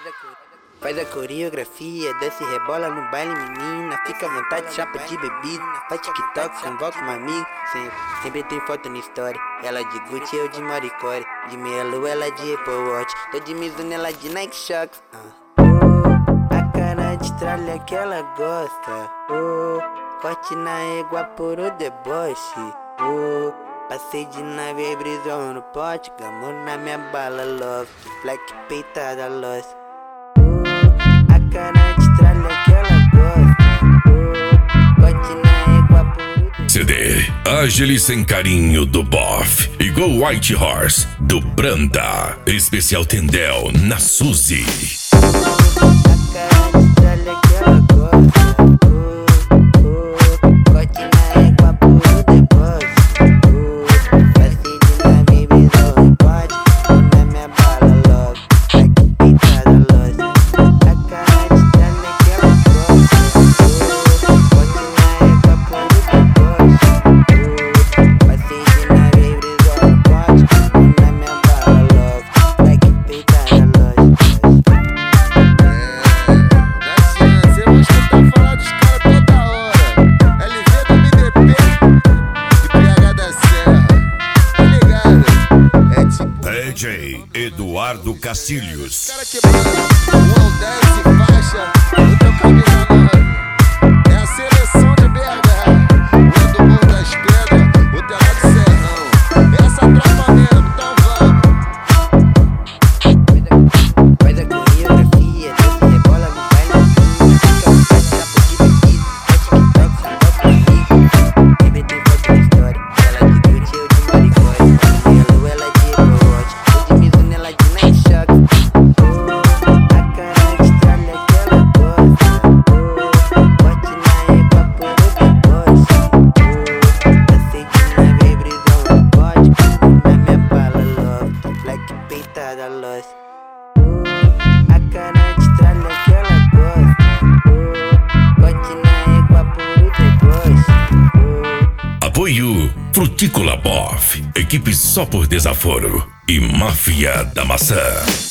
Faz a coreografia, desce e rebola no baile, menina. Fica à vontade, chapa de bebida. Faz TikTok, convoca um amigo. Sempre tem foto na história. Ela de Gucci, eu de Maricore. De meia lua, ela de Apple Watch. Tô de Mizuno, ela de Nike Shox. A cara de tralha que ela gosta. Forte na égua por o deboche. Passei de nave, brisou no pote. Gamou na minha bala, love. Black peitada, lost. A cara de tralha que ela gosta. Forte na égua por o deboche. CD Ágil e Sem Carinho do Boff. Igual White Horse do Branda. Especial Tendel na Suzy. A cara de tralha que ela gosta. Forte na égua por o deboche. Passei de nave, brisou no pote. Na minha bala, love. Black peitada, lost. A cara de tralha que ela gosta. Forte na égua por o deboche. Passei de nave, brisou no pote. Na minha bala, love. Black peitada, lost. Você vai escutar falar dos caras toda hora. LV do MDP e PH da Serra. Tá ligado? É tipo DJ Eduardo Cacilhos. cara quebrando. Um 10 faixa, outro camisa 9. É a seleção de BH. O do Morro das Pedras, o Telado Serrão. Essa tropa mesmo, então vamos. Faz a coreografia, desce e rebola no baile, menina. Fica à vontade, chapa de bebida. Faz TikTok, convoca um amigo. Sempre tem foto na história. Ela de Gucci, eu de Maricore. De meia lua, ela de Apple Watch. Tô de Mizuno, ela de Nike Shox. A cara de tralha que ela gosta. Forte na égua por o deboche. Passei de nave, brisou no pote. Na minha bala, love. Black peitada, lost. A cara de tralha que ela gosta. Forte na égua por o deboche. Apoio Frutícola Boff. Equipe só por desaforo. E Máfia da Maçã.